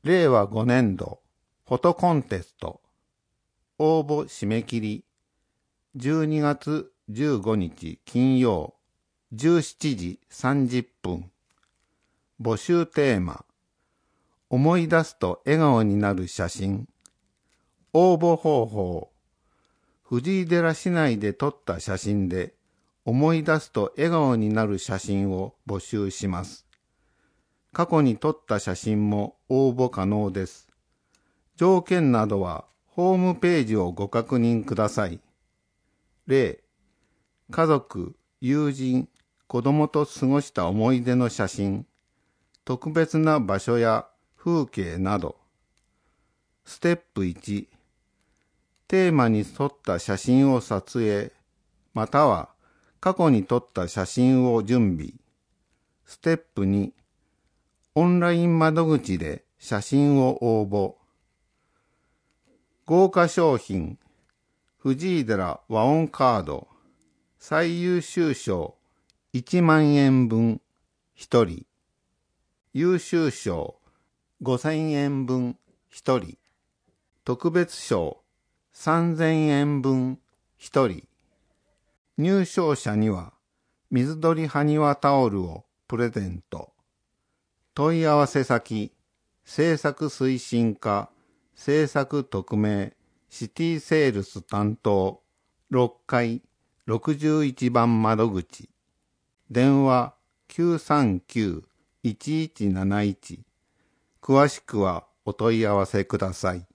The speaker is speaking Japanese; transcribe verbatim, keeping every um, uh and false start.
れいわごねんどフォトコンテスト応募締め切りじゅうにがつじゅうごにち金曜じゅうしちじさんじゅっぷん。募集テーマ、思い出すと笑顔になる写真。応募方法、藤井寺市内で撮った写真で思い出すと笑顔になる写真を募集します。過去に撮った写真も応募可能です。条件などはホームページをご確認ください。例、家族、友人、子供と過ごした思い出の写真、特別な場所や風景など。ステップいち、テーマに沿った写真を撮影、または過去に撮った写真を準備。ステップに、オンライン窓口で写真を応募。豪華賞品、藤井寺和音カード、最優秀賞いちまんえんぶんひとり、優秀賞ごせんえんぶんひとり、特別賞さんぜんえんぶんひとり。入賞者には水鳥はにわタオルをプレゼント。問い合わせ先、制作推進課、制作特命、シティセールス担当、ろっかい、ろくじゅういちばん窓口。電話 きゅうさんきゅう いちいちなないち。詳しくはお問い合わせください。